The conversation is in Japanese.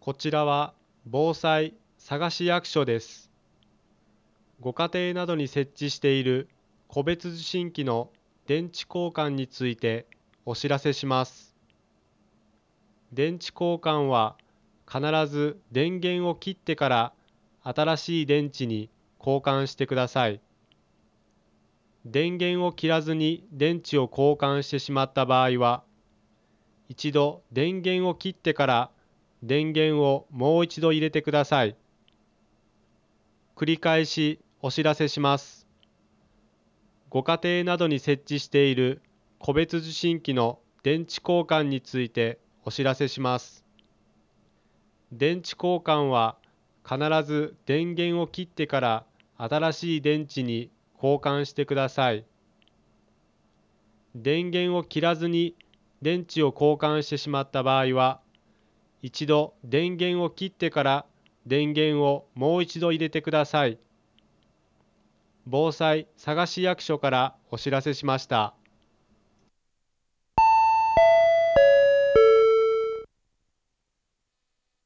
こちらは防災佐市役所です。ご家庭などに設置している個別受信機の電池交換についてお知らせします。電池交換は必ず電源を切ってから新しい電池に交換してください。電源を切らずに電池を交換してしまった場合は、一度電源を切ってから電源をもう一度入れてください。繰り返しお知らせします。ご家庭などに設置している個別受信機の電池交換についてお知らせします。電池交換は必ず電源を切ってから新しい電池に交換してください。電源を切らずに電池を交換してしまった場合は、一度電源を切ってから電源をもう一度入れてください。防災佐賀市役所からお知らせしました。